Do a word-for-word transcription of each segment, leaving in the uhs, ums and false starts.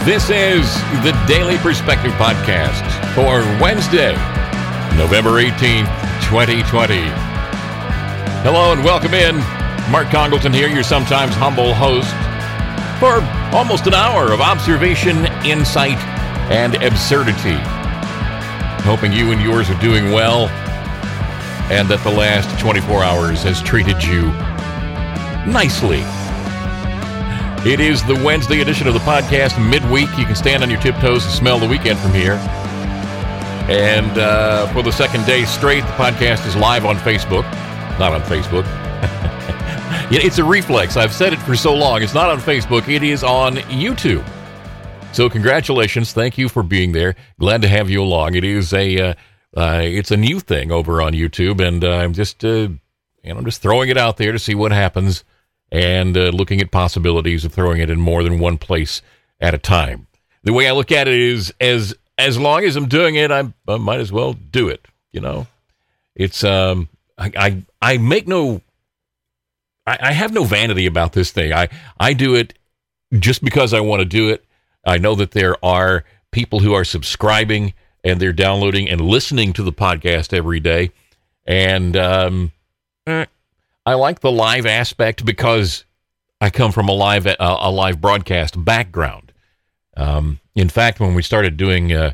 This is the Daily Perspective Podcast for Wednesday, November eighteenth, twenty twenty. Hello and welcome in. Mark Congleton here, your sometimes humble host, for almost an hour of observation, insight, and absurdity. Hoping you and yours are doing well and that the last twenty-four hours has treated you nicely. It is the Wednesday edition of the podcast, midweek. You can stand on your tiptoes and smell the weekend from here. And uh, for the second day straight, the podcast is live on Facebook. Not on Facebook. It's a reflex. I've said it for so long. It's not on Facebook. It is on YouTube. So congratulations. Thank you for being there. Glad to have you along. It is a uh, uh, it's a new thing over on YouTube, and uh, I'm just uh, you know I'm just throwing it out there to see what happens, and uh, looking at possibilities of throwing it in more than one place at a time. The way I look at it is, as as long as I'm doing it, I'm, I might as well do it. You know, it's um I I, I make no. I have no vanity about this thing. I, I do it just because I want to do it. I know that there are people who are subscribing and they're downloading and listening to the podcast every day. And um, eh, I like the live aspect because I come from a live a, a live broadcast background. Um, in fact, when we started doing uh,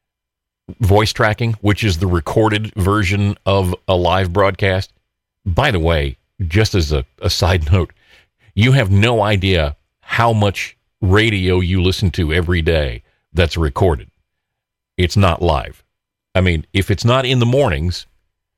voice tracking, which is the recorded version of a live broadcast, by the way, just as a, a side note, you have no idea how much radio you listen to every day that's recorded. It's not live. I mean, if it's not in the mornings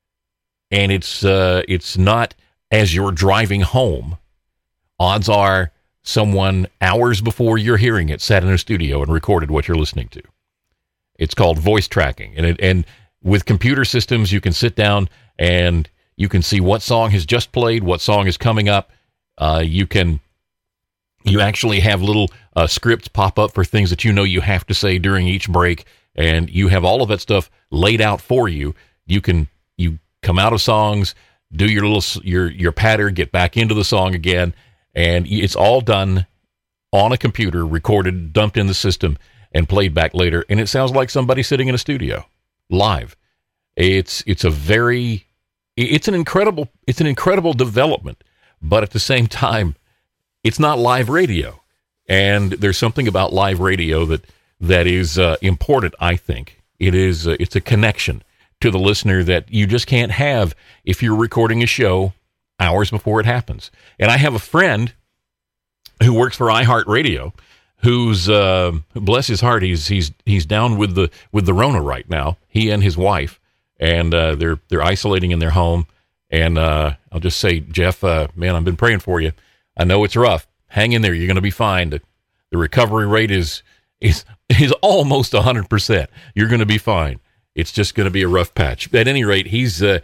and it's uh, it's not as you're driving home, odds are someone hours before you're hearing it sat in a studio and recorded what you're listening to. It's called voice tracking. And it, and with computer systems, you can sit down and you can see what song has just played, what song is coming up. Uh, you can, you actually have little uh, scripts pop up for things that you know you have to say during each break, and you have all of that stuff laid out for you. You can, you come out of songs, do your little, your your patter, get back into the song again, and it's all done on a computer, recorded, dumped in the system, and played back later. And it sounds like somebody sitting in a studio, live. It's it's a very It's an incredible, it's an incredible development, but at the same time, it's not live radio. And there's something about live radio that that is uh, important. I think it is. Uh, it's a connection to the listener that you just can't have if you're recording a show hours before it happens. And I have a friend who works for iHeartRadio, who's uh, bless his heart, he's he's he's down with the with the Rona right now. He and his wife. And uh, they're they're isolating in their home. And uh, I'll just say, Jeff, uh, man, I've been praying for you. I know it's rough. Hang in there. You're going to be fine. The, the recovery rate is is is almost one hundred percent. You're going to be fine. It's just going to be a rough patch. At any rate, he's uh,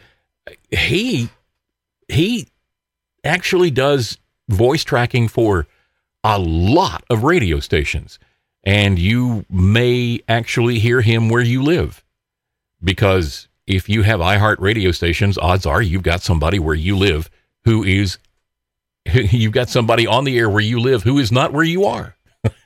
he he actually does voice tracking for a lot of radio stations, and you may actually hear him where you live, because if you have iHeart radio stations, odds are you've got somebody where you live who is, you've got somebody on the air where you live who is not where you are.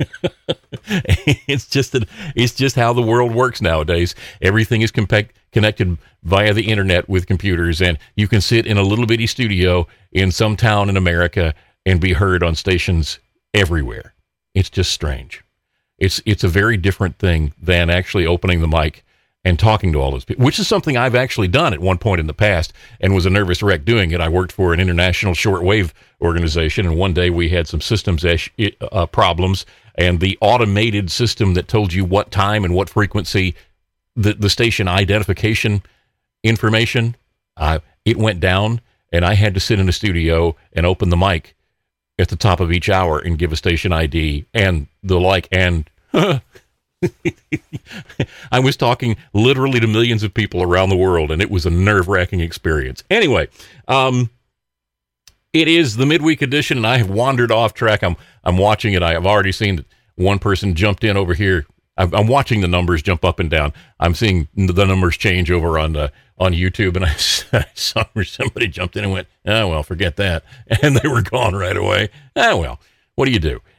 It's just that, it's just how the world works nowadays. Everything is compa- connected via the internet with computers, and you can sit in a little bitty studio in some town in America and be heard on stations everywhere. It's just strange. It's it's a very different thing than actually opening the mic and talking to all those people, which is something I've actually done at one point in the past and was a nervous wreck doing it. I worked for an international shortwave organization, and one day we had some systems uh, problems, and the automated system that told you what time and what frequency, the, the station identification information, uh, it went down, and I had to sit in a studio and open the mic at the top of each hour and give a station I D and the like, and I was talking literally to millions of people around the world, and it was a nerve-wracking experience. Anyway, um, it is the midweek edition, and I have wandered off track. I'm I'm watching it. I have already seen that one person jumped in over here. I'm, I'm watching the numbers jump up and down. I'm seeing the numbers change over on uh, on YouTube, and I, I saw where somebody jumped in and went, "Oh well, forget that," and they were gone right away. Oh well, what do you do?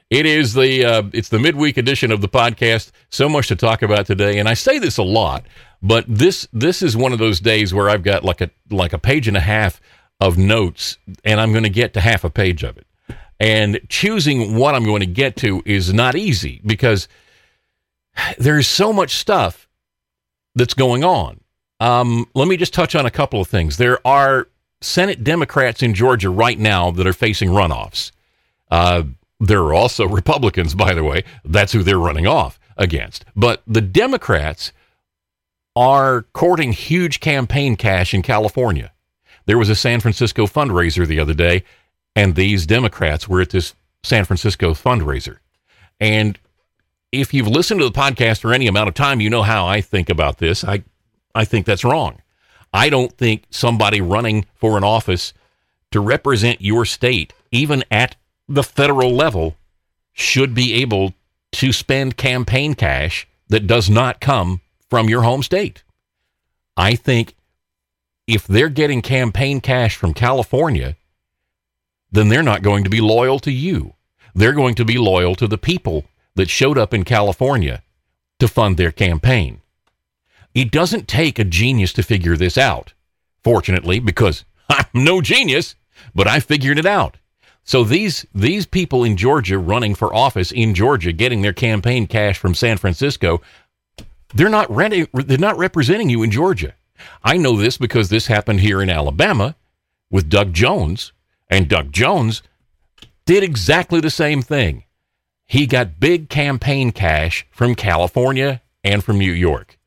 It is the uh, it's the midweek edition of the podcast. So much to talk about today, and I say this a lot, but this this is one of those days where I've got like a like a page and a half of notes, and I'm going to get to half a page of it. And choosing what I'm going to get to is not easy because there's so much stuff that's going on. Um, let me just touch on a couple of things. There are Senate Democrats in Georgia right now that are facing runoffs. Uh, there are also Republicans, by the way. That's who they're running off against. But the Democrats are courting huge campaign cash in California. There was a San Francisco fundraiser the other day, and these Democrats were at this San Francisco fundraiser. And if you've listened to the podcast for any amount of time, you know how I think about this. I, I think that's wrong. I don't think somebody running for an office to represent your state, even at the federal level, should be able to spend campaign cash that does not come from your home state. I think if they're getting campaign cash from California, then they're not going to be loyal to you. They're going to be loyal to the people that showed up in California to fund their campaign. It doesn't take a genius to figure this out, fortunately, because I'm no genius, but I figured it out. So these these people in Georgia running for office in Georgia, getting their campaign cash from San Francisco, they're not ready, they're not representing you in Georgia. I know this because this happened here in Alabama with Doug Jones, and Doug Jones did exactly the same thing. He got big campaign cash from California and from New York.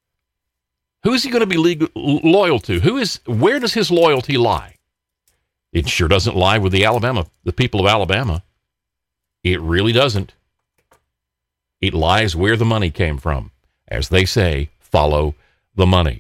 Who is he going to be legal, loyal to? Who is? Where does his loyalty lie? It sure doesn't lie with the Alabama, the people of Alabama. It really doesn't. It lies where the money came from. As they say, follow the money.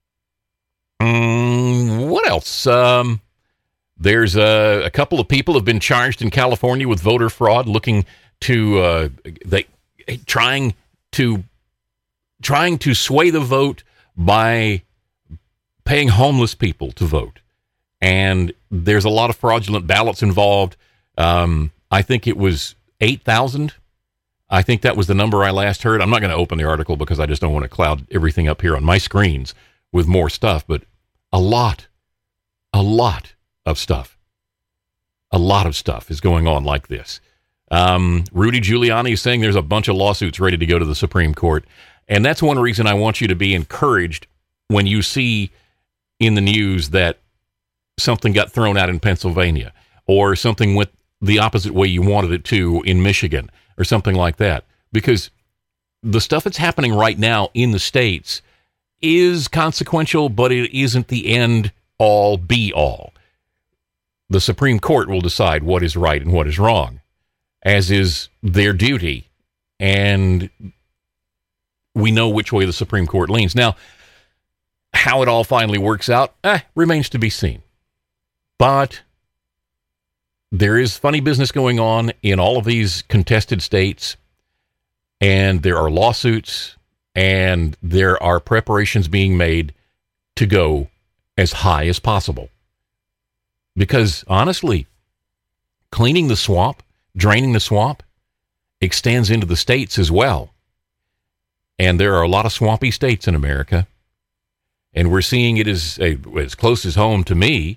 Mm, what else? Um, there's a, a couple of people have been charged in California with voter fraud, looking to uh, they trying to trying to sway the vote by paying homeless people to vote. And there's a lot of fraudulent ballots involved. Um, I think it was eight thousand. I think that was the number I last heard. I'm not going to open the article because I just don't want to cloud everything up here on my screens with more stuff. But a lot, a lot of stuff. A lot of stuff is going on like this. Um, Rudy Giuliani is saying there's a bunch of lawsuits ready to go to the Supreme Court. And that's one reason I want you to be encouraged when you see in the news that something got thrown out in Pennsylvania, or something went the opposite way you wanted it to in Michigan, or something like that. Because the stuff that's happening right now in the states is consequential, but it isn't the end all be all. The Supreme Court will decide what is right and what is wrong, as is their duty. And we know which way the Supreme Court leans. Now, how it all finally works out, eh, remains to be seen. But there is funny business going on in all of these contested states, and there are lawsuits, and there are preparations being made to go as high as possible. Because, honestly, cleaning the swamp, draining the swamp, extends into the states as well. And there are a lot of swampy states in America, and we're seeing it as, as close as home to me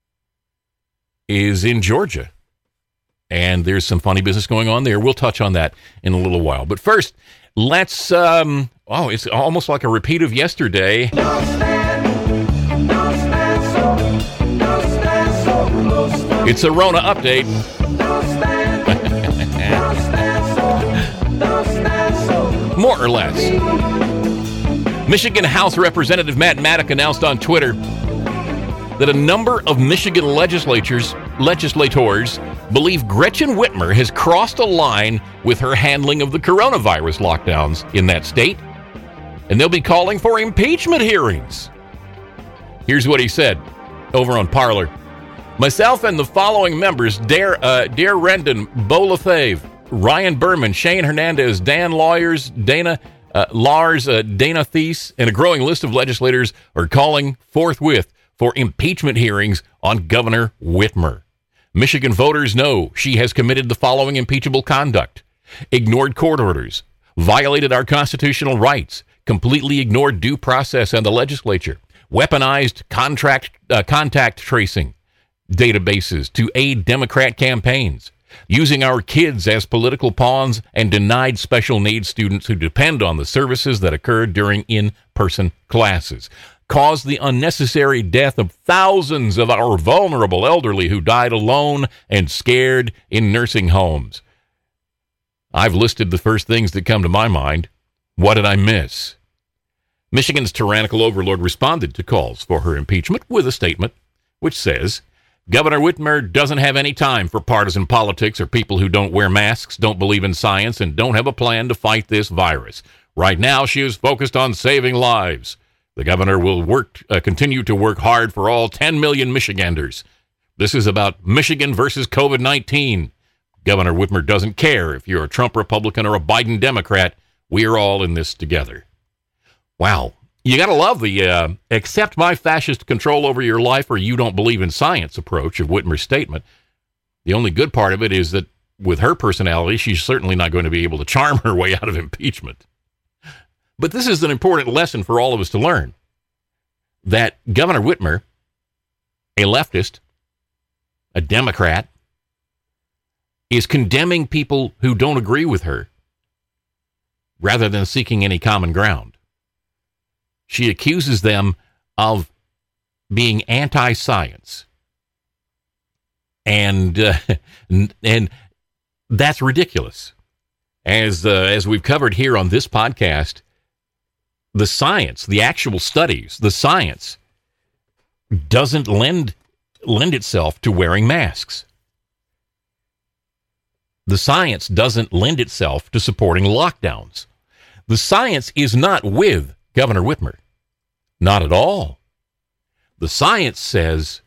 is in Georgia. And there's some funny business going on there. We'll touch on that in a little while. But first, let's, um, oh, it's almost like a repeat of yesterday. No stand, no stand so, no stand so, no stand. It's a Rona update. No stand, no stand so, no stand so. More or less. Michigan House Representative Matt Maddock announced on Twitter that a number of Michigan legislatures, legislators believe Gretchen Whitmer has crossed a line with her handling of the coronavirus lockdowns in that state, and they'll be calling for impeachment hearings. Here's what he said over on Parler. Myself and the following members, Dare, uh, Dare Rendon, Bo Lefebvre, Ryan Berman, Shane Hernandez, Dan Lawyers, Dana uh, Lars, uh, Dana Thies, and a growing list of legislators are calling forthwith for impeachment hearings on Governor Whitmer. Michigan voters know she has committed the following impeachable conduct: ignored court orders, violated our constitutional rights, completely ignored due process and the legislature, weaponized contract uh, contact tracing databases to aid Democrat campaigns, using our kids as political pawns, and denied special needs students who depend on the services that occurred during in-person classes. Caused the unnecessary death of thousands of our vulnerable elderly who died alone and scared in nursing homes. I've listed the first things that come to my mind. What did I miss? Michigan's tyrannical overlord responded to calls for her impeachment with a statement which says, Governor Whitmer doesn't have any time for partisan politics or people who don't wear masks, don't believe in science, and don't have a plan to fight this virus. Right now, she is focused on saving lives. The governor will work, uh, continue to work hard for all ten million Michiganders. This is about Michigan versus covid nineteen. Governor Whitmer doesn't care if you're a Trump Republican or a Biden Democrat. We are all in this together. Wow. You got to love the uh, accept my fascist control over your life or you don't believe in science approach of Whitmer's statement. The only good part of it is that with her personality, she's certainly not going to be able to charm her way out of impeachment. But this is an important lesson for all of us to learn, that Governor Whitmer, a leftist, a Democrat, is condemning people who don't agree with her rather than seeking any common ground. She accuses them of being anti-science. And uh, and that's ridiculous. As uh, as we've covered here on this podcast, the science, the actual studies, the science doesn't lend lend itself to wearing masks. The science doesn't lend itself to supporting lockdowns. The science is not with Governor Whitmer. Not at all. The science says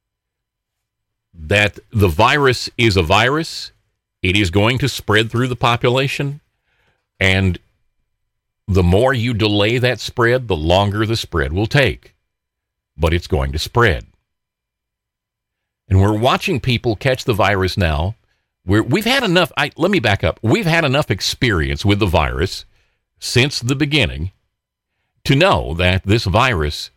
that the virus is a virus. It is going to spread through the population. And the more you delay that spread, the longer the spread will take. But it's going to spread. And we're watching people catch the virus now. We're, we've had enough, I, let me back up. We've had enough experience with the virus since the beginning to know that this virus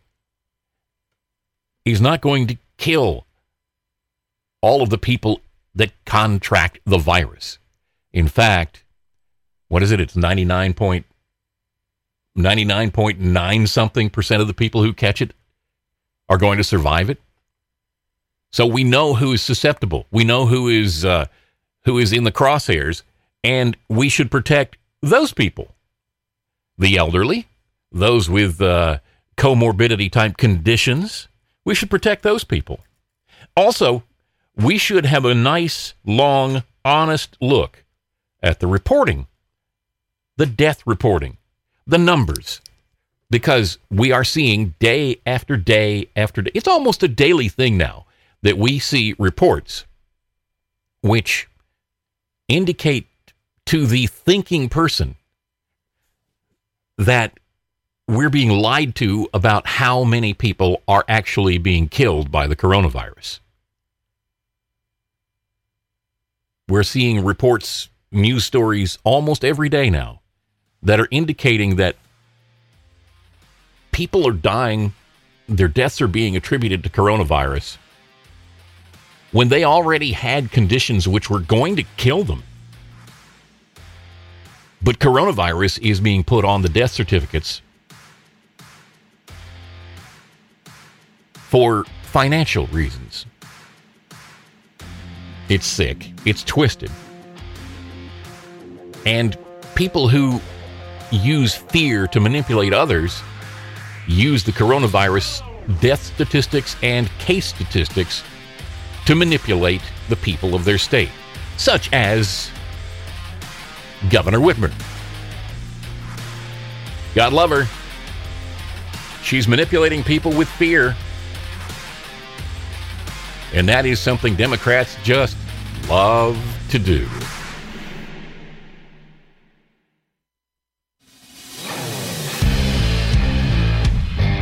is not going to kill all of the people that contract the virus. In fact, what is it? It's ninety-nine point nine something percent of the people who catch it are going to survive it. So we know who is susceptible. We know who is uh, who is in the crosshairs, and we should protect those people. The elderly, those with uh, comorbidity-type conditions, we should protect those people. Also, we should have a nice, long, honest look at the reporting, the death reporting, the numbers, because we are seeing day after day after day. It's almost a daily thing now that we see reports which indicate to the thinking person that we're being lied to about how many people are actually being killed by the coronavirus. We're seeing reports, news stories almost every day now that are indicating that people are dying, their deaths are being attributed to coronavirus when they already had conditions which were going to kill them. But coronavirus is being put on the death certificates for financial reasons. It's sick. It's twisted. And people who use fear to manipulate others use the coronavirus death statistics and case statistics to manipulate the people of their state, such as Governor Whitmer. God love her. She's manipulating people with fear. And that is something Democrats just love to do.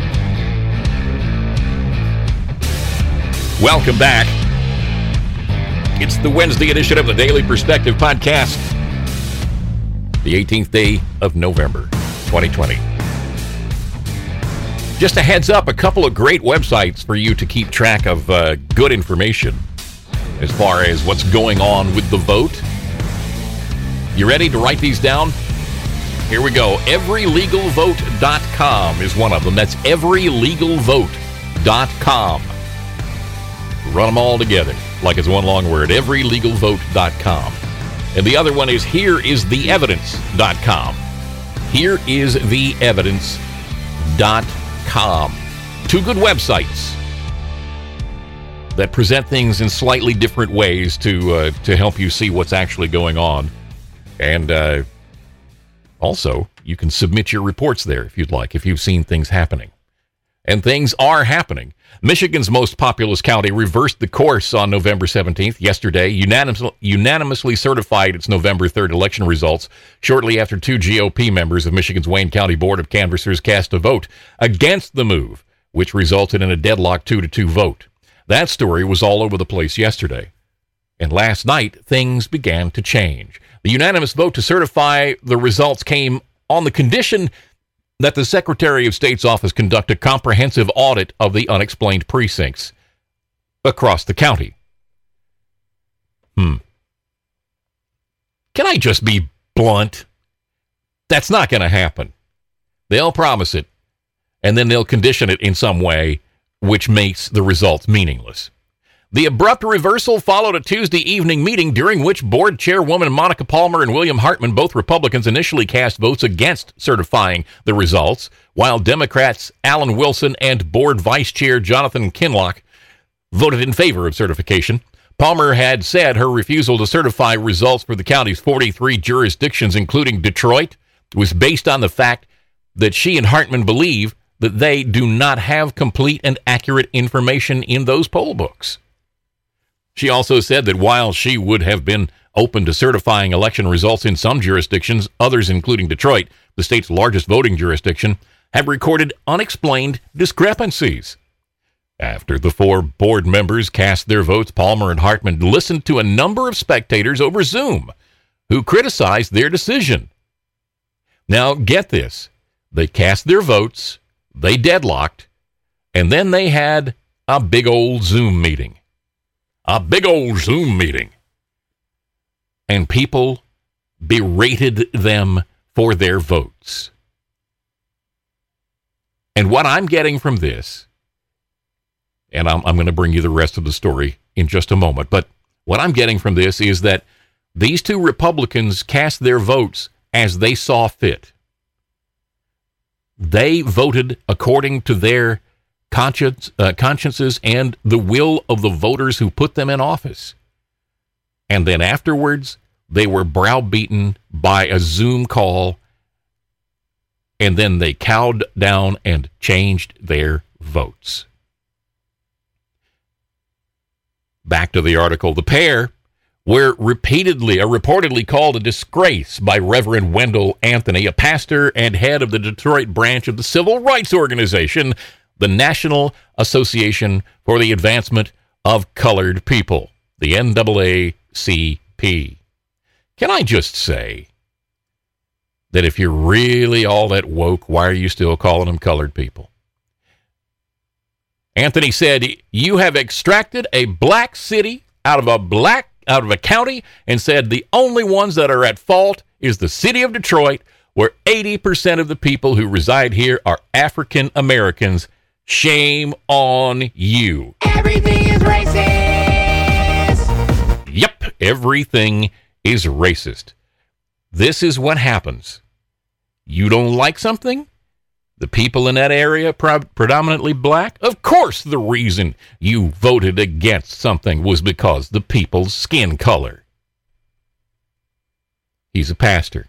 Welcome back. It's the Wednesday edition of the Daily Perspective Podcast, the eighteenth day of November, twenty twenty. Just a heads up, a couple of great websites for you to keep track of uh, good information as far as what's going on with the vote. You ready to write these down? Here we go. every legal vote dot com is one of them. That's every legal vote dot com. Run them all together like it's one long word. every legal vote dot com. And the other one is here is the evidence dot com. here is the evidence dot com. Two good websites that present things in slightly different ways to uh, to help you see what's actually going on. And uh, also, you can submit your reports there if you'd like, if you've seen things happening. And things are happening. Michigan's most populous county reversed the course on November seventeenth, yesterday, unanimous, unanimously certified its November third election results shortly after two G O P members of Michigan's Wayne County Board of Canvassers cast a vote against the move, which resulted in a deadlock two to two vote. That story was all over the place yesterday. And last night, things began to change. The unanimous vote to certify the results came on the condition that the Secretary of State's office conduct a comprehensive audit of the unexplained precincts across the county. Hmm. Can I just be blunt? That's not going to happen. They'll promise it, and then they'll condition it in some way, which makes the results meaningless. The abrupt reversal followed a Tuesday evening meeting during which board chairwoman Monica Palmer and William Hartman, both Republicans, initially cast votes against certifying the results, while Democrats Alan Wilson and board vice chair Jonathan Kinloch voted in favor of certification. Palmer had said her refusal to certify results for the county's forty-three jurisdictions, including Detroit, was based on the fact that she and Hartman believe that they do not have complete and accurate information in those poll books. She also said that while she would have been open to certifying election results in some jurisdictions, others, including Detroit, the state's largest voting jurisdiction, have recorded unexplained discrepancies. After the four board members cast their votes, Palmer and Hartman listened to a number of spectators over Zoom who criticized their decision. Now, get this. They cast their votes, they deadlocked, and then they had a big old Zoom meeting. A big old Zoom meeting. And people berated them for their votes. And what I'm getting from this, and I'm, I'm going to bring you the rest of the story in just a moment, but what I'm getting from this is that these two Republicans cast their votes as they saw fit. They voted according to their Conscience, uh, consciences and the will of the voters who put them in office. And then afterwards, they were browbeaten by a Zoom call, and then they cowed down and changed their votes. Back to the article. The pair were repeatedly, uh, reportedly called a disgrace by Reverend Wendell Anthony, a pastor and head of the Detroit branch of the civil rights organization, the National Association for the Advancement of Colored People, the N double A C P. Can I just say that if you're really all that woke, why are you still calling them colored people? Anthony said, you have extracted a black city out of a black, out of a county and said the only ones that are at fault is the city of Detroit, where eighty percent of the people who reside here are African Americans. Shame on you. Everything is racist. Yep, everything is racist. This is what happens. You don't like something? The people in that area pro- predominantly black? Of course the reason you voted against something was because the people's skin color. He's a pastor.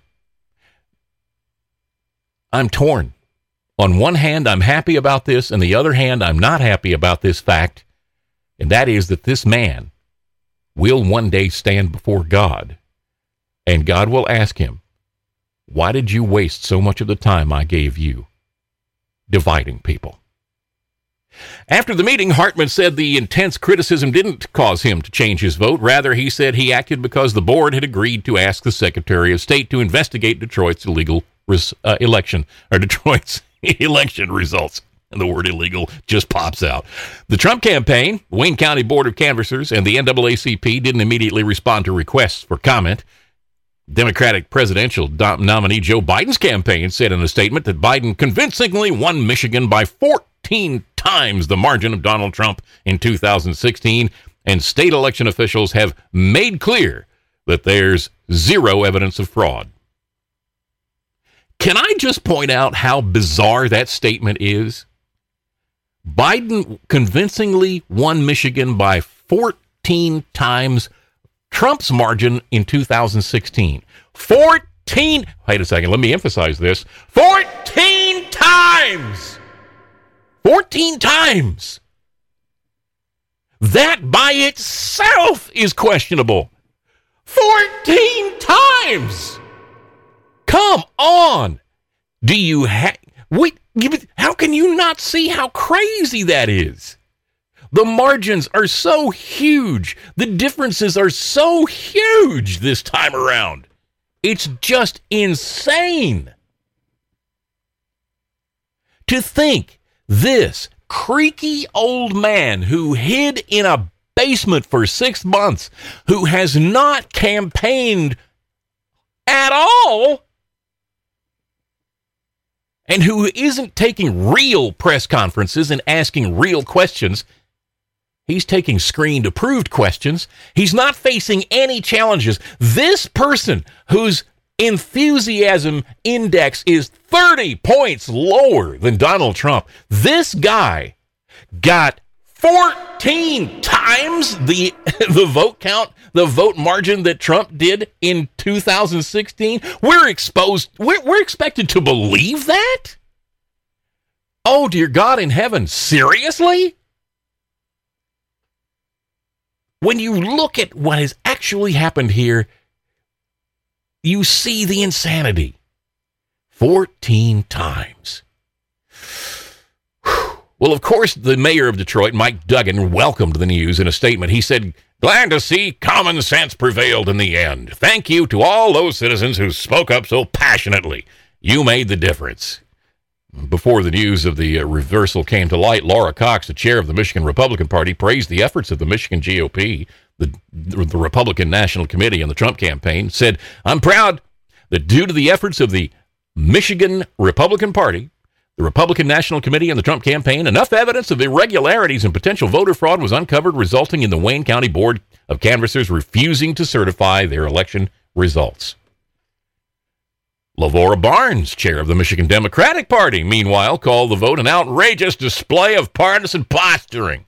I'm torn. On one hand, I'm happy about this, and the other hand, I'm not happy about this fact, and that is that this man will one day stand before God, and God will ask him, why did you waste so much of the time I gave you dividing people? After the meeting, Hartman said the intense criticism didn't cause him to change his vote. Rather, he said he acted because the board had agreed to ask the Secretary of State to investigate Detroit's illegal res- uh, election, or Detroit's election results. And the word illegal just pops out. The Trump campaign, Wayne County Board of Canvassers, and the N double A C P didn't immediately respond to requests for comment. Democratic presidential dom- nominee Joe Biden's campaign said in a statement that Biden convincingly won Michigan by fourteen times the margin of Donald Trump in two thousand sixteen, and state election officials have made clear that there's zero evidence of fraud. Can I just point out how bizarre that statement is? Biden convincingly won Michigan by fourteen times Trump's margin in two thousand sixteen. fourteen, wait a second, let me emphasize this. fourteen times! fourteen times! That by itself is questionable. fourteen times! Come on! Do you have... Wait, how can you not see how crazy that is? The margins are so huge. The differences are so huge this time around. It's just insane. To think this creaky old man who hid in a basement for six months, who has not campaigned at all, and who isn't taking real press conferences and asking real questions. He's taking screened-approved questions. He's not facing any challenges. This person whose enthusiasm index is thirty points lower than Donald Trump, this guy got fourteen times the the vote count, the vote margin that Trump did in two thousand sixteen. We're exposed, we're, we're expected to believe that? Oh, dear God in heaven, seriously? When you look at what has actually happened here, you see the insanity. fourteen times. Well, of course, the mayor of Detroit, Mike Duggan, welcomed the news in a statement. He said, "Glad to see common sense prevailed in the end. Thank you to all those citizens who spoke up so passionately. You made the difference." Before the news of the uh, reversal came to light, Laura Cox, the chair of the Michigan Republican Party, praised the efforts of the Michigan G O P, the, the Republican National Committee, and the Trump campaign, said, "I'm proud that due to the efforts of the Michigan Republican Party, the Republican National Committee, and the Trump campaign, enough evidence of irregularities and potential voter fraud was uncovered, resulting in the Wayne County Board of Canvassers refusing to certify their election results." Lavora Barnes, chair of the Michigan Democratic Party, meanwhile, called the vote an outrageous display of partisan posturing.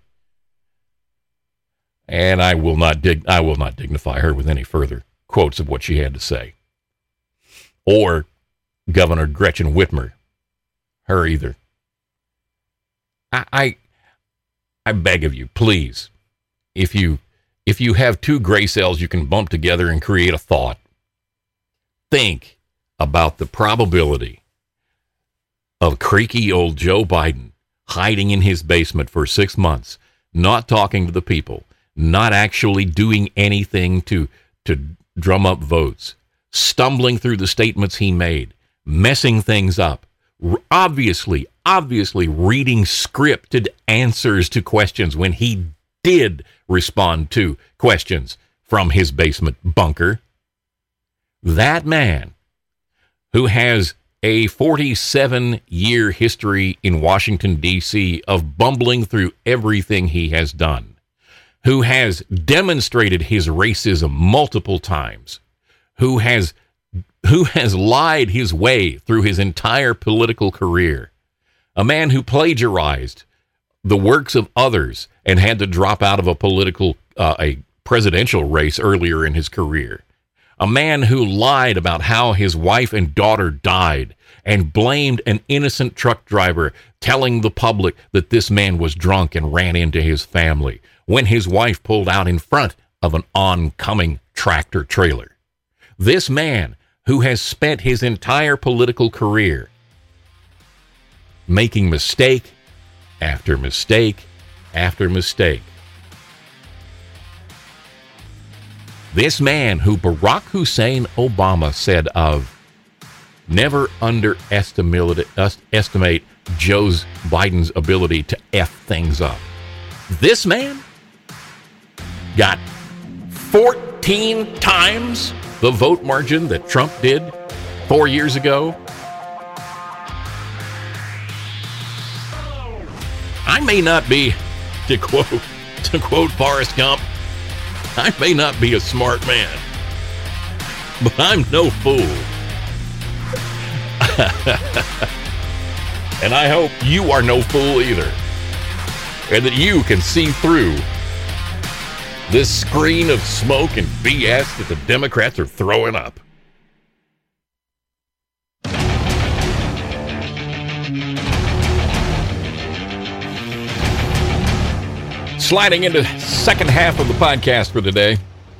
And I will not dig- I will not dignify her with any further quotes of what she had to say. Or Governor Gretchen Whitmer. Her either. I, I I beg of you, please, if you if you have two gray cells you can bump together and create a thought, think about the probability of creaky old Joe Biden hiding in his basement for six months, not talking to the people, not actually doing anything to to drum up votes, stumbling through the statements he made, messing things up, obviously, obviously reading scripted answers to questions when he did respond to questions from his basement bunker. That man, who has a forty-seven year history in Washington, D C of bumbling through everything he has done, who has demonstrated his racism multiple times, who has who has lied his way through his entire political career, a man who plagiarized the works of others and had to drop out of a political, uh, a presidential race earlier in his career, a man who lied about how his wife and daughter died and blamed an innocent truck driver, telling the public that this man was drunk and ran into his family when his wife pulled out in front of an oncoming tractor trailer. This man who has spent his entire political career making mistake after mistake after mistake. This man who Barack Hussein Obama said of, never underestimate estimate Joe Biden's ability to F things up. This man got fourteen times the vote margin that Trump did four years ago. I may not be, to quote, to quote Forrest Gump, I may not be a smart man, but I'm no fool. And I hope you are no fool either, and that you can see through this screen of smoke and B S that the Democrats are throwing up. Sliding into second half of the podcast for today.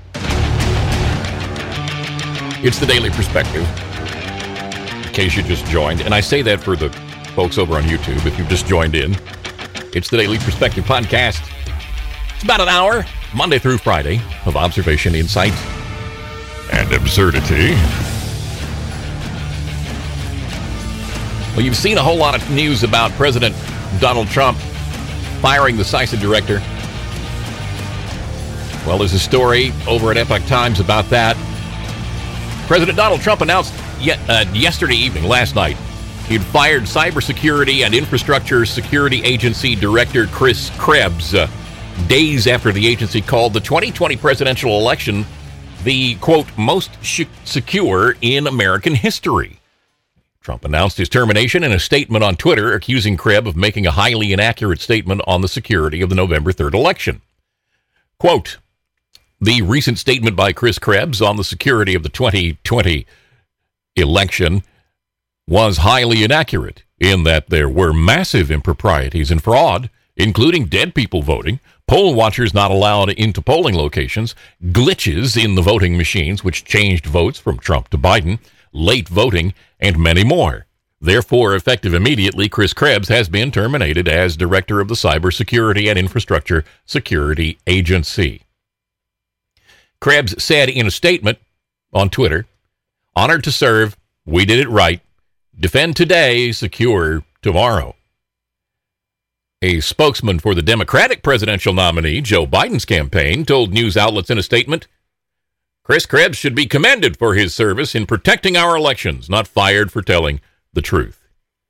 It's the Daily Perspective, in case you just joined. And I say that for the folks over on YouTube, if you've just joined in. It's the Daily Perspective podcast. It's about an hour, Monday through Friday, of observation, insight, and absurdity. Well, you've seen a whole lot of news about President Donald Trump firing the CISA director. Well, there's a story over at Epoch Times about that. President Donald Trump announced yet, uh, yesterday evening, last night, he'd fired Cybersecurity and Infrastructure Security Agency Director Chris Krebs, uh, days after the agency called the twenty twenty presidential election the, quote, most sh- secure in American history. Trump announced his termination in a statement on Twitter, accusing Krebs of making a highly inaccurate statement on the security of the November third election. Quote, the recent statement by Chris Krebs on the security of the twenty twenty election was highly inaccurate in that there were massive improprieties and fraud, including dead people voting, poll watchers not allowed into polling locations, glitches in the voting machines which changed votes from Trump to Biden, late voting, and many more. Therefore, effective immediately, Chris Krebs has been terminated as director of the Cybersecurity and Infrastructure Security Agency. Krebs said in a statement on Twitter, honored to serve, we did it right, defend today, secure tomorrow. A spokesman for the Democratic presidential nominee, Joe Biden's campaign, told news outlets in a statement, Chris Krebs should be commended for his service in protecting our elections, not fired for telling the truth.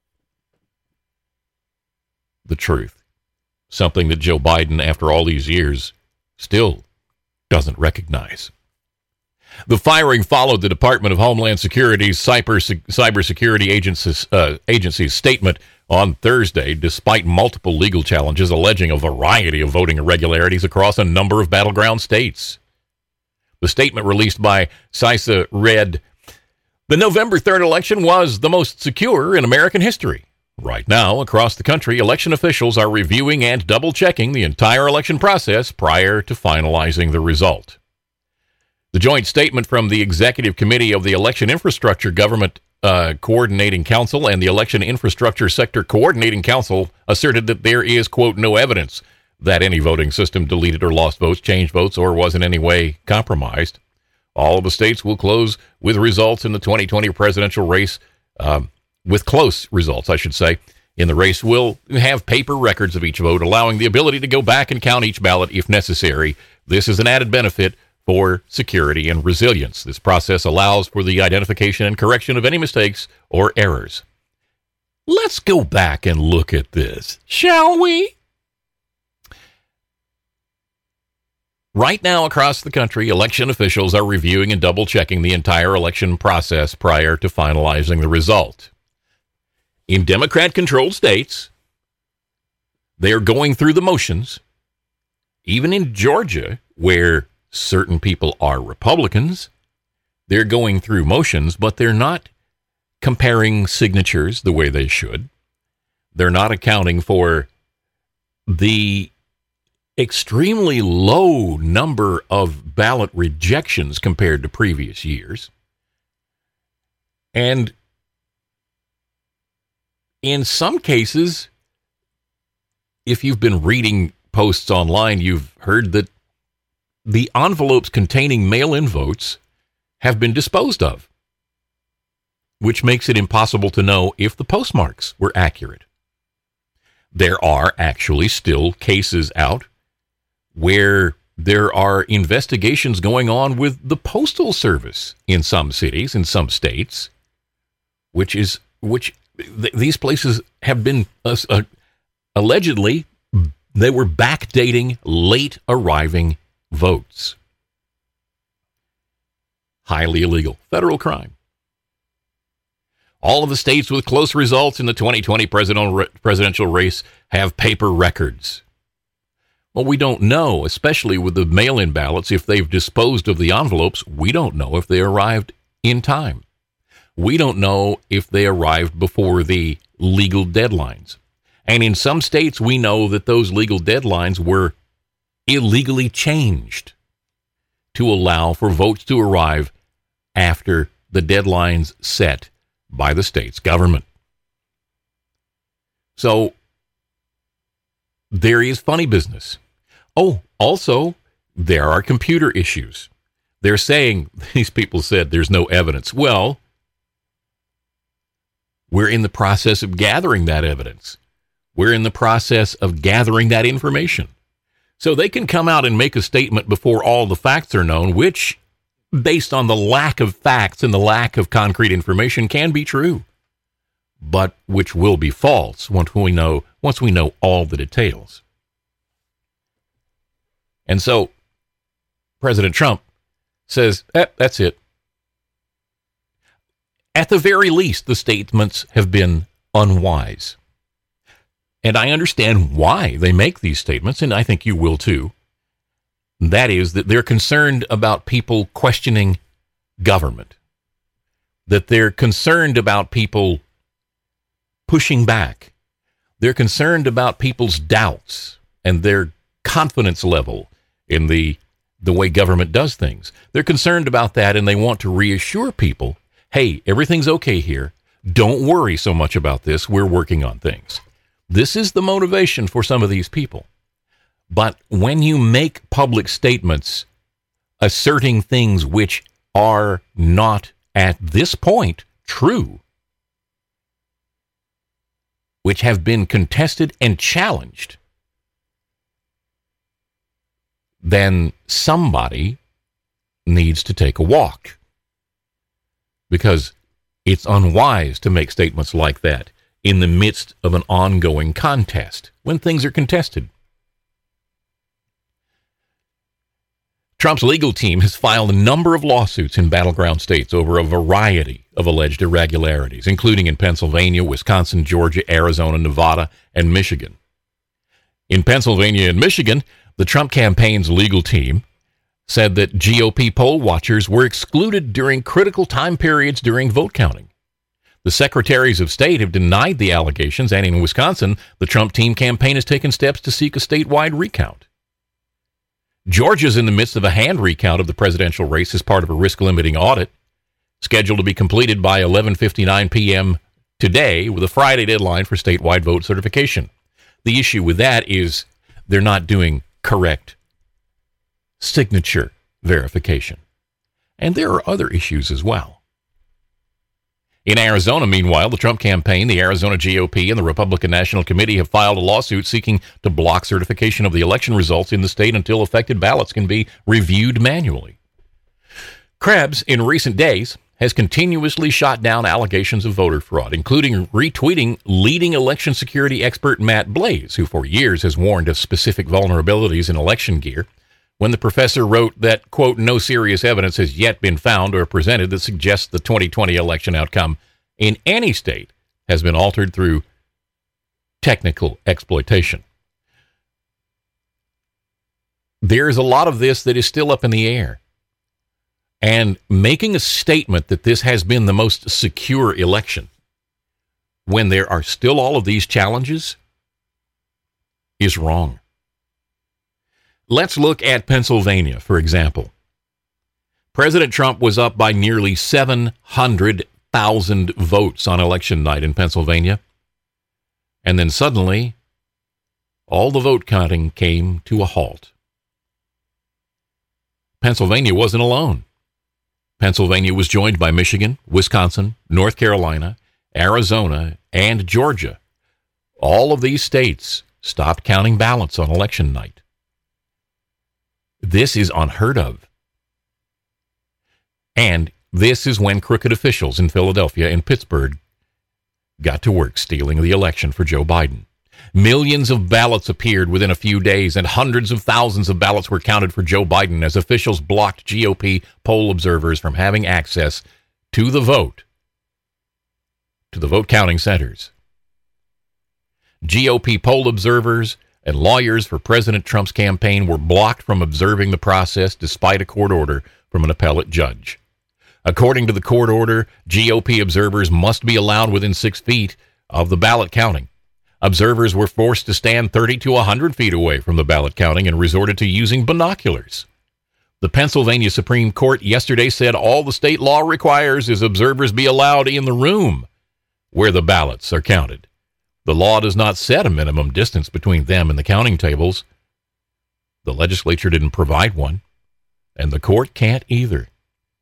The truth. Something that Joe Biden, after all these years, still doesn't recognize. The firing followed the Department of Homeland Security's cyber, cybersecurity agency's, uh, agency's statement on Thursday, despite multiple legal challenges alleging a variety of voting irregularities across a number of battleground states. The statement released by CISA read, the November third election was the most secure in American history. Right now, across the country, election officials are reviewing and double-checking the entire election process prior to finalizing the result. The joint statement from the Executive Committee of the Election Infrastructure Government uh, Coordinating Council and the Election Infrastructure Sector Coordinating Council asserted that there is, quote, no evidence that any voting system deleted or lost votes, changed votes, or was in any way compromised. All of the states will close with results in the twenty twenty presidential race, um, with close results, I should say, in the race. Will have paper records of each vote, allowing the ability to go back and count each ballot if necessary. This is an added benefit for security and resilience. This process allows for the identification and correction of any mistakes or errors. Let's go back and look at this, shall we? Right now, across the country, election officials are reviewing and double-checking the entire election process prior to finalizing the result. In Democrat-controlled states, they are going through the motions. Even in Georgia, where certain people are Republicans, they're going through motions, but they're not comparing signatures the way they should. They're not accounting for the extremely low number of ballot rejections compared to previous years. And in some cases, if you've been reading posts online, you've heard that the envelopes containing mail-in votes have been disposed of, which makes it impossible to know if the postmarks were accurate. There are actually still cases out where there are investigations going on with the Postal Service in some cities, in some states, which is which th- these places have been uh, uh, allegedly they were backdating late arriving votes. Highly illegal, federal crime. All of the states with close results in the twenty twenty presidential race have paper records. Well, we don't know, especially with the mail-in ballots, if they've disposed of the envelopes. We don't know if they arrived in time. We don't know if they arrived before the legal deadlines. And in some states, we know that those legal deadlines were illegally changed to allow for votes to arrive after the deadlines set by the state's government. So there is funny business. Oh, also, there are computer issues. They're saying, these people said there's no evidence. Well, we're in the process of gathering that evidence. We're in the process of gathering that information. So they can come out and make a statement before all the facts are known, which, based on the lack of facts and the lack of concrete information, can be true, but which will be false once we know once we know all the details. And so President Trump says, eh, that's it. At the very least, the statements have been unwise. And I understand why they make these statements, and I think you will too. That is that they're concerned about people questioning government, that they're concerned about people pushing back. They're concerned about people's doubts and their confidence level in the, the way government does things. They're concerned about that, and they want to reassure people, hey, everything's okay here. Don't worry so much about this. We're working on things. This is the motivation for some of these people. But when you make public statements asserting things which are not at this point true, which have been contested and challenged, then somebody needs to take a walk. Because it's unwise to make statements like that in the midst of an ongoing contest when things are contested. Trump's legal team has filed a number of lawsuits in battleground states over a variety of alleged irregularities, including in Pennsylvania, Wisconsin, Georgia, Arizona, Nevada, and Michigan. In Pennsylvania and Michigan, the Trump campaign's legal team said that G O P poll watchers were excluded during critical time periods during vote counting. The secretaries of state have denied the allegations, and in Wisconsin, the Trump team campaign has taken steps to seek a statewide recount. Georgia's in the midst of a hand recount of the presidential race as part of a risk-limiting audit, scheduled to be completed by eleven fifty-nine p.m. today, with a Friday deadline for statewide vote certification. The issue with that is they're not doing correct signature verification. And there are other issues as well. In Arizona, meanwhile, the Trump campaign, the Arizona G O P, and the Republican National Committee have filed a lawsuit seeking to block certification of the election results in the state until affected ballots can be reviewed manually. Krebs, in recent days, has continuously shot down allegations of voter fraud, including retweeting leading election security expert Matt Blaze, who for years has warned of specific vulnerabilities in election gear, when the professor wrote that, quote, no serious evidence has yet been found or presented that suggests the twenty twenty election outcome in any state has been altered through technical exploitation. There is a lot of this that is still up in the air. And making a statement that this has been the most secure election when there are still all of these challenges is wrong. Let's look at Pennsylvania, for example. President Trump was up by nearly seven hundred thousand votes on election night in Pennsylvania. And then suddenly, all the vote counting came to a halt. Pennsylvania wasn't alone. Pennsylvania was joined by Michigan, Wisconsin, North Carolina, Arizona, and Georgia. All of these states stopped counting ballots on election night. This is unheard of. And this is when crooked officials in Philadelphia and Pittsburgh got to work stealing the election for Joe Biden. Millions of ballots appeared within a few days, and hundreds of thousands of ballots were counted for Joe Biden as officials blocked G O P poll observers from having access to the vote, to the vote counting centers. G O P poll observers and lawyers for President Trump's campaign were blocked from observing the process despite a court order from an appellate judge. According to the court order, G O P observers must be allowed within six feet of the ballot counting. Observers were forced to stand thirty to one hundred feet away from the ballot counting and resorted to using binoculars. The Pennsylvania Supreme Court yesterday said all the state law requires is observers be allowed in the room where the ballots are counted. The law does not set a minimum distance between them and the counting tables. The legislature didn't provide one, and the court can't either.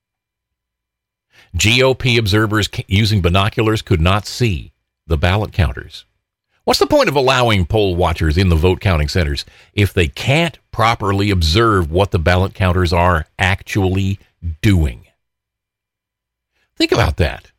G O P observers using binoculars could not see the ballot counters. What's the point of allowing poll watchers in the vote counting centers if they can't properly observe what the ballot counters are actually doing? Think about that.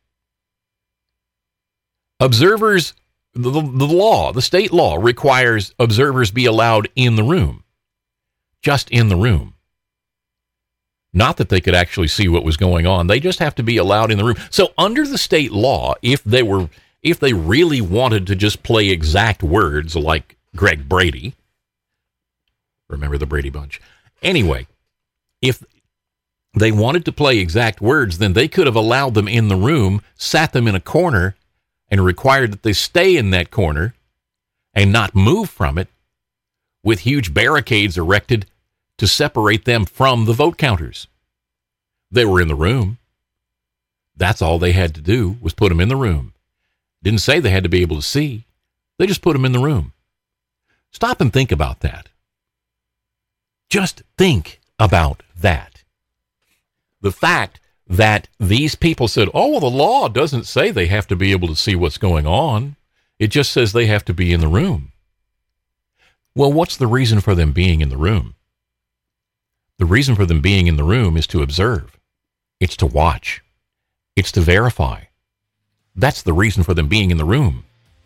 Observers, the, the law, the state law requires observers be allowed in the room, just in the room. Not that they could actually see what was going on. They just have to be allowed in the room. So under the state law, if they were If they really wanted to just play exact words like Greg Brady, remember the Brady Bunch? Anyway, if they wanted to play exact words, then they could have allowed them in the room, sat them in a corner, and required that they stay in that corner and not move from it, with huge barricades erected to separate them from the vote counters. They were in the room. That's all they had to do was put them in the room. Didn't say they had to be able to see. They just put them in the room. Stop and think about that. Just think about that. The fact that these people said, oh, well, the law doesn't say they have to be able to see what's going on. It just says they have to be in the room. Well, what's the reason for them being in the room? The reason for them being in the room is to observe. It's to watch. It's to verify. That's the reason for them being in the room.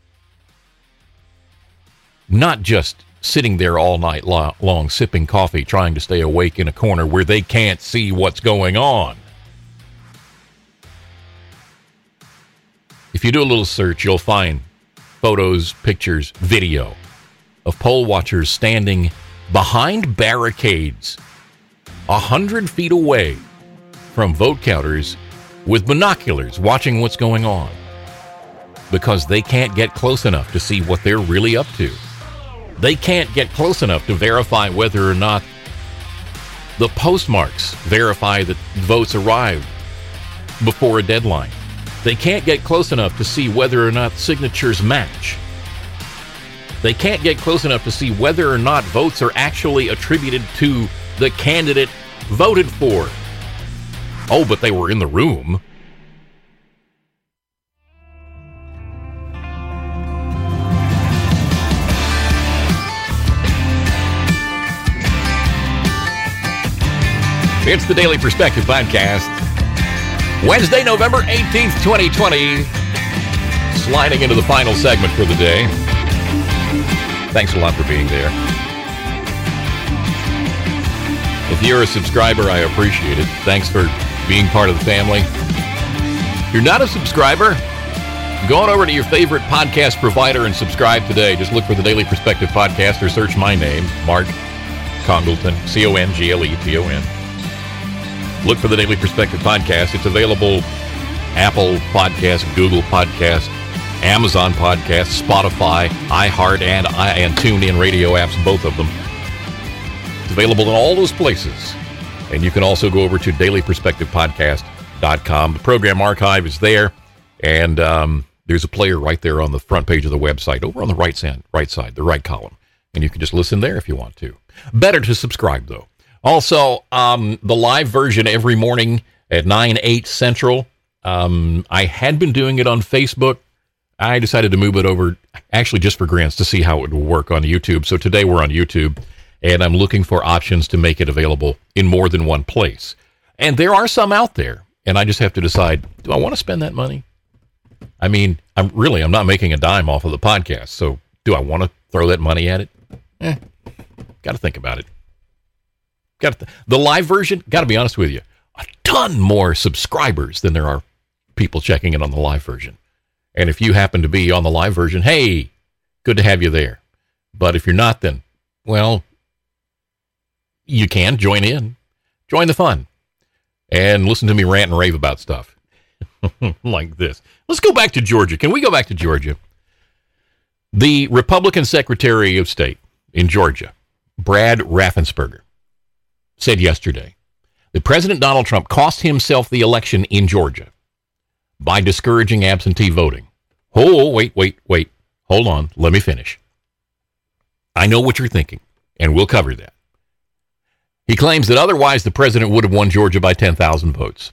Not just sitting there all night long, sipping coffee, trying to stay awake in a corner where they can't see what's going on. If you do a little search, you'll find photos, pictures, video of poll watchers standing behind barricades a hundred feet away from vote counters with binoculars watching what's going on, because they can't get close enough to see what they're really up to. They can't get close enough to verify whether or not the postmarks verify that votes arrived before a deadline. They can't get close enough to see whether or not signatures match. They can't get close enough to see whether or not votes are actually attributed to the candidate voted for. Oh, but they were in the room. It's the Daily Perspective Podcast. Wednesday, November eighteenth, twenty twenty. Sliding into the final segment for the day. Thanks a lot for being there. If you're a subscriber, I appreciate it. Thanks for being part of the family. If you're not a subscriber, go on over to your favorite podcast provider and subscribe today. Just look for the Daily Perspective Podcast or search my name, Mark Congleton, C O N G L E T O N. Look for the Daily Perspective Podcast. It's available Apple Podcast, Google Podcast, Amazon Podcast, Spotify, iHeart, and, and TuneIn radio apps, both of them. It's available in all those places. And you can also go over to daily perspective podcast dot com. The program archive is there, and um, there's a player right there on the front page of the website, over on the right side, right side, the right column. And you can just listen there if you want to. Better to subscribe, though. Also, um, the live version every morning at nine, eight Central. Um, I had been doing it on Facebook. I decided to move it over, actually just for grants, to see how it would work on YouTube. So today we're on YouTube, and I'm looking for options to make it available in more than one place. And there are some out there, and I just have to decide, do I want to spend that money? I mean, I'm really, I'm not making a dime off of the podcast, so do I want to throw that money at it? Eh, got to think about it. Got th- the live version, got to be honest with you, a ton more subscribers than there are people checking it on the live version. And if you happen to be on the live version, hey, good to have you there. But if you're not, then, well, you can join in. Join the fun. And listen to me rant and rave about stuff like this. Let's go back to Georgia. Can we go back to Georgia? The Republican Secretary of State in Georgia, Brad Raffensperger, said yesterday that President Donald Trump cost himself the election in Georgia by discouraging absentee voting. Oh, wait, wait, wait. Hold on. Let me finish. I know what you're thinking, and we'll cover that. He claims that otherwise the president would have won Georgia by ten thousand votes.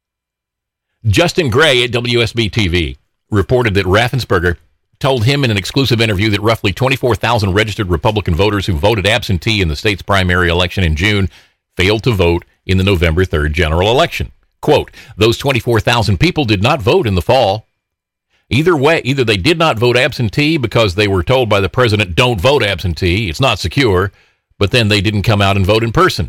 Justin Gray at W S B T V reported that Raffensperger told him in an exclusive interview that roughly twenty-four thousand registered Republican voters who voted absentee in the state's primary election in June failed to vote in the November third general election. Quote, those twenty-four thousand people did not vote in the fall. Either way, either they did not vote absentee because they were told by the president, don't vote absentee, it's not secure, but then they didn't come out and vote in person.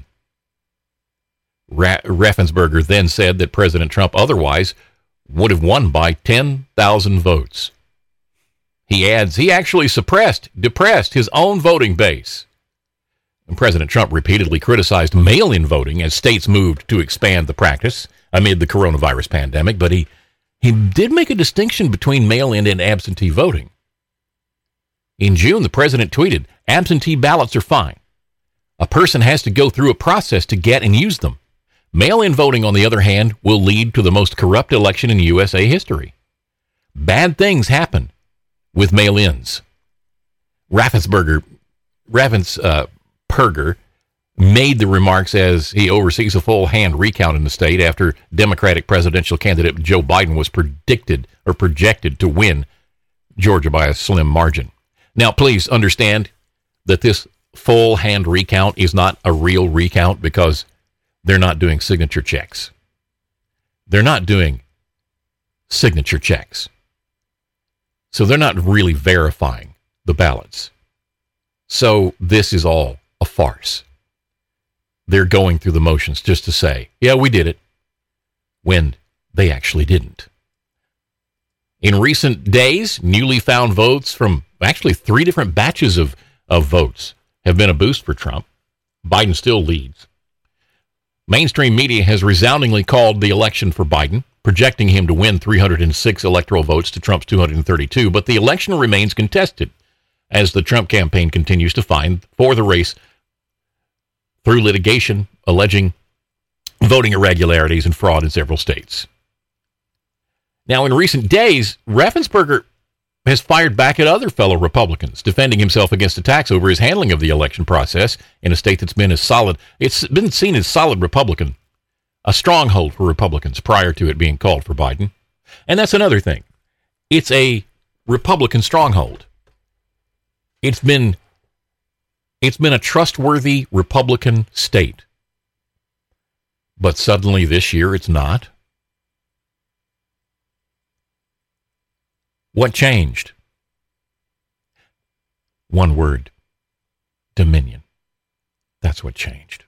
Ra- Raffensperger then said that President Trump otherwise would have won by ten thousand votes. He adds, he actually suppressed, depressed his own voting base. And President Trump repeatedly criticized mail-in voting as states moved to expand the practice amid the coronavirus pandemic, but he, he did make a distinction between mail-in and absentee voting. In June, the president tweeted, absentee ballots are fine. A person has to go through a process to get and use them. Mail-in voting, on the other hand, will lead to the most corrupt election in U S A history. Bad things happen with mail-ins. Raffensperger, Raffensperger made the remarks as he oversees a full hand recount in the state after Democratic presidential candidate Joe Biden was predicted or projected to win Georgia by a slim margin. Now, please understand that this full hand recount is not a real recount because they're not doing signature checks. They're not doing signature checks. So they're not really verifying the ballots. So this is all a farce. They're going through the motions just to say, yeah, we did it, when they actually didn't. In recent days, newly found votes from actually three different batches of, of votes have been a boost for Trump. Biden still leads. Mainstream media has resoundingly called the election for Biden, projecting him to win three hundred six electoral votes to Trump's two hundred thirty-two, but the election remains contested as the Trump campaign continues to fight for the race through litigation alleging voting irregularities and fraud in several states. Now, in recent days, Raffensperger has fired back at other fellow Republicans, defending himself against attacks over his handling of the election process in a state that's been as solid. It's been seen as solid Republican, a stronghold for Republicans prior to it being called for Biden. And that's another thing. It's a Republican stronghold. It's been, it's been a trustworthy Republican state. But suddenly this year it's not. What changed? One word. Dominion. That's what changed.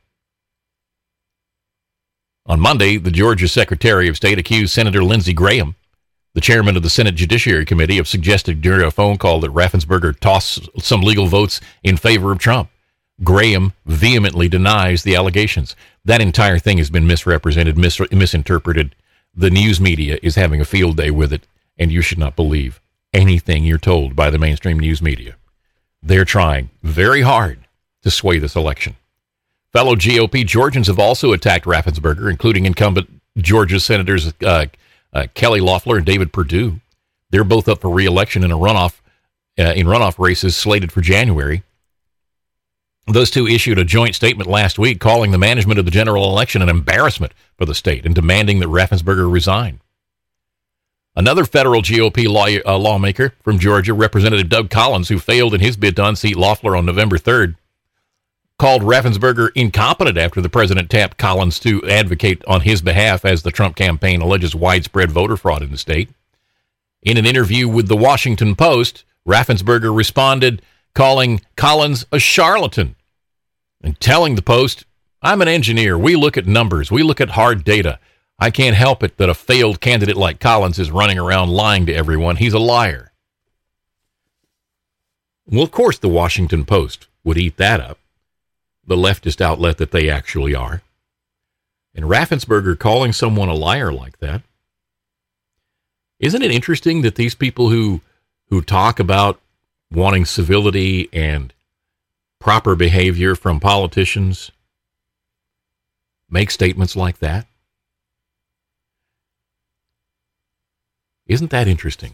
On Monday, the Georgia Secretary of State accused Senator Lindsey Graham, the chairman of the Senate Judiciary Committee, of suggesting during a phone call that Raffensperger tossed some legal votes in favor of Trump. Graham vehemently denies the allegations. That entire thing has been misrepresented, mis- misinterpreted. The news media is having a field day with it, and you should not believe anything you're told by the mainstream news media. They're trying very hard to sway this election. Fellow G O P Georgians have also attacked Raffensperger, including incumbent Georgia Senators uh, uh, Kelly Loeffler and David Perdue. They're both up for re-election in a runoff uh, in runoff races slated for January. Those two issued a joint statement last week calling the management of the general election an embarrassment for the state and demanding that Raffensperger resign. Another federal G O P law, uh, lawmaker from Georgia, Representative Doug Collins, who failed in his bid to unseat Loeffler on November third, called Raffensperger incompetent after the president tapped Collins to advocate on his behalf as the Trump campaign alleges widespread voter fraud in the state. In an interview with the Washington Post, Raffensperger responded, calling Collins a charlatan and telling the Post, "I'm an engineer. We look at numbers. We look at hard data. I can't help it that a failed candidate like Collins is running around lying to everyone. He's a liar." Well, of course, the Washington Post would eat that up, the leftist outlet that they actually are. And Raffensperger calling someone a liar like that. Isn't it interesting that these people who who talk about wanting civility and proper behavior from politicians make statements like that? Isn't that interesting?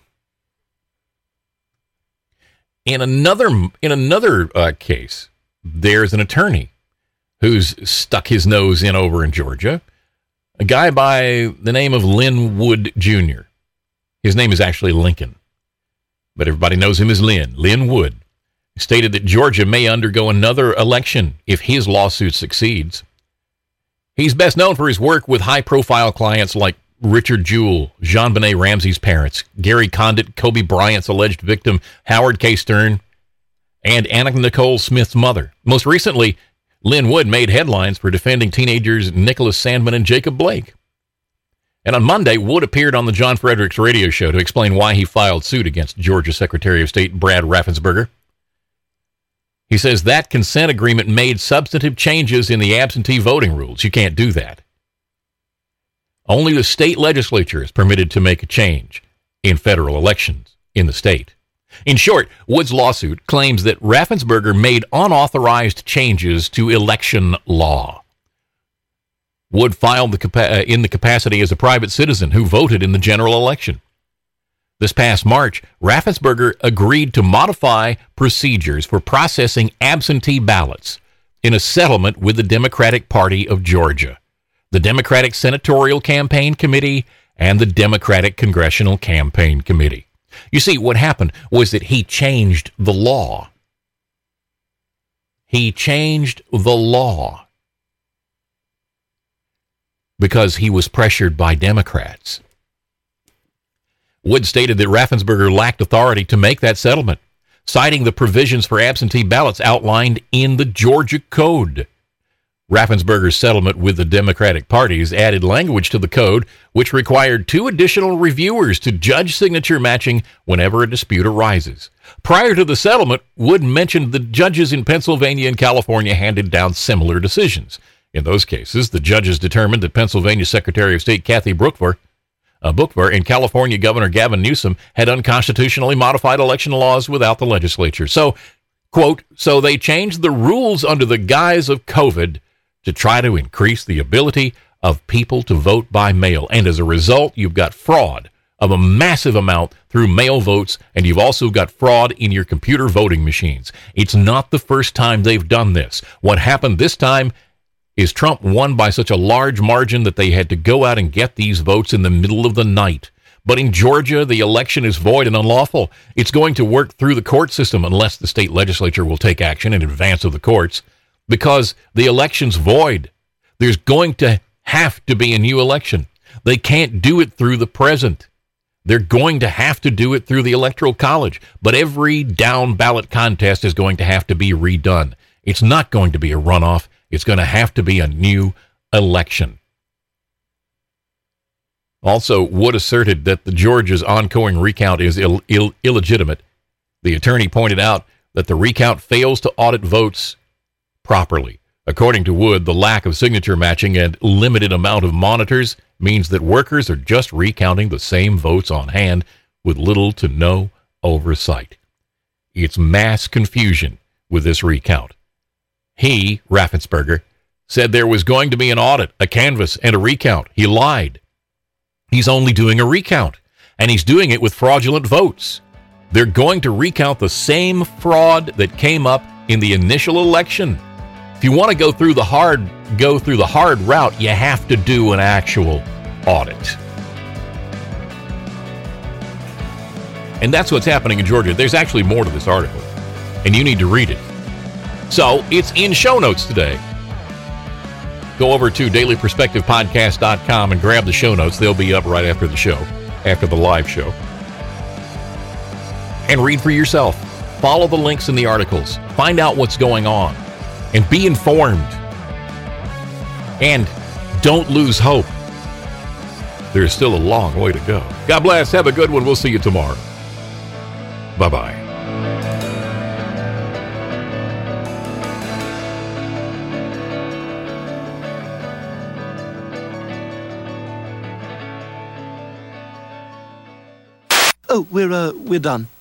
In another in another uh, case, there's an attorney who's stuck his nose in over in Georgia, a guy by the name of Lin Wood Junior His name is actually Lincoln, but everybody knows him as Lin. Lin Wood stated that Georgia may undergo another election if his lawsuit succeeds. He's best known for his work with high-profile clients like Richard Jewell, JonBenet Ramsey's parents, Gary Condit, Kobe Bryant's alleged victim, Howard K. Stern, and Anna Nicole Smith's mother. Most recently, Lin Wood made headlines for defending teenagers Nicholas Sandman and Jacob Blake. And on Monday, Wood appeared on the John Fredericks radio show to explain why he filed suit against Georgia Secretary of State Brad Raffensperger. He says that consent agreement made substantive changes in the absentee voting rules. You can't do that. Only the state legislature is permitted to make a change in federal elections in the state. In short, Wood's lawsuit claims that Raffensperger made unauthorized changes to election law. Wood filed the capa- in the capacity as a private citizen who voted in the general election. This past March, Raffensperger agreed to modify procedures for processing absentee ballots in a settlement with the Democratic Party of Georgia, the Democratic Senatorial Campaign Committee, and the Democratic Congressional Campaign Committee. You see, what happened was that he changed the law. He changed the law because he was pressured by Democrats. Wood stated that Raffensperger lacked authority to make that settlement, citing the provisions for absentee ballots outlined in the Georgia Code. Raffensperger's settlement with the Democratic parties added language to the code, which required two additional reviewers to judge signature matching whenever a dispute arises. Prior to the settlement, Wood mentioned the judges in Pennsylvania and California handed down similar decisions. In those cases, the judges determined that Pennsylvania Secretary of State Kathy Booker Uh, Booker and California Governor Gavin Newsom had unconstitutionally modified election laws without the legislature. So, quote, so they changed the rules under the guise of COVID to try to increase the ability of people to vote by mail. And as a result, you've got fraud of a massive amount through mail votes, and you've also got fraud in your computer voting machines. It's not the first time they've done this. What happened this time is Trump won by such a large margin that they had to go out and get these votes in the middle of the night. But in Georgia, the election is void and unlawful. It's going to work through the court system unless the state legislature will take action in advance of the courts, because the election's void. There's going to have to be a new election. They can't do it through the present. They're going to have to do it through the Electoral College. But every down ballot contest is going to have to be redone. It's not going to be a runoff. It's going to have to be a new election. Also, Wood asserted that the Georgia's ongoing recount is Ill- Ill- illegitimate. The attorney pointed out that the recount fails to audit votes properly. According to Wood, the lack of signature matching and limited amount of monitors means that workers are just recounting the same votes on hand with little to no oversight. It's mass confusion with this recount. He, Raffensperger, said there was going to be an audit, a canvass, and a recount. He lied. He's only doing a recount, and he's doing it with fraudulent votes. They're going to recount the same fraud that came up in the initial election. If you want to go through the hard, go through the hard route, you have to do an actual audit. And that's what's happening in Georgia. There's actually more to this article, and you need to read it. So it's in show notes today. Go over to daily perspective podcast dot com and grab the show notes. They'll be up right after the show, after the live show. And read for yourself. Follow the links in the articles. Find out what's going on. And be informed. And don't lose hope. There's still a long way to go. God bless. Have a good one. We'll see you tomorrow. Bye-bye. Oh, we're, uh, we're done.